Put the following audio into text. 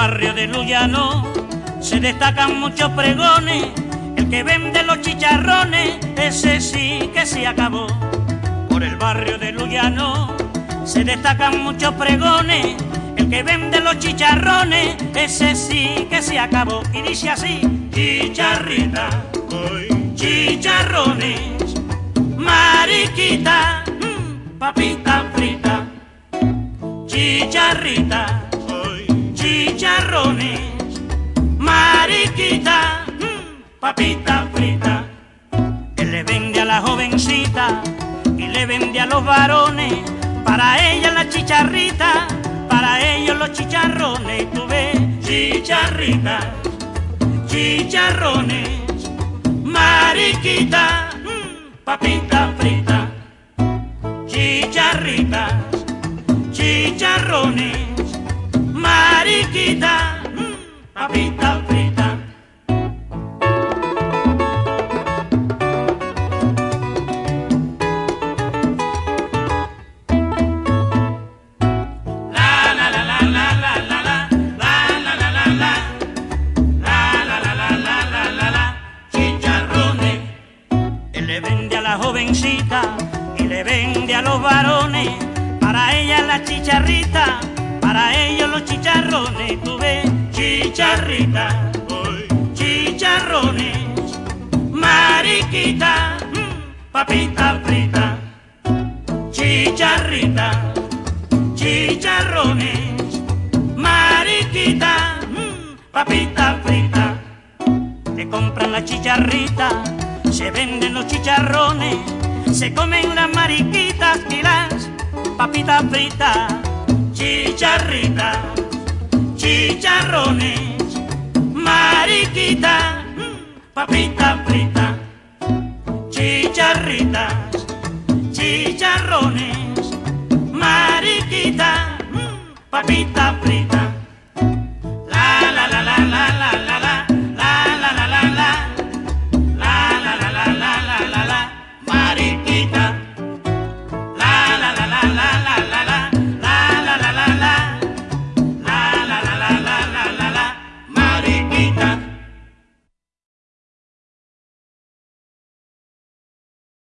barrio de Luyano se destacan muchos pregones. El que vende los chicharrones, ese sí que se acabó. Por el barrio de Luyano se destacan muchos pregones. El que vende los chicharrones, ese sí que se acabó. Y dice así: chicharrita, chicharrones, mariquita, papita frita. Chicharrita, chicharrones, mariquita, papita frita. Él le vende a la jovencita y le vende a los varones. Para ella la chicharrita, para ellos los chicharrones. Tú ves, chicharrita, chicharrones, mariquita, papita frita. Chicharritas, chicharrones, mariquita, papita frita. Chicharrones. Él le vende a la jovencita y le vende a los varones. Para ella la chicharrita, para ellos los chicharrones. Tú ves, chicharrita, chicharrones, mariquita, papita frita. Chicharrita, chicharrones, mariquita, papita frita. Te compran la chicharrita, se venden los chicharrones, se comen las mariquitas y las papitas fritas. Chicharritas, chicharrones, mariquita, papita frita. Chicharritas, chicharrones, mariquita, papita frita. La la la la la la la la la la la la la la la la la la la la mariquita.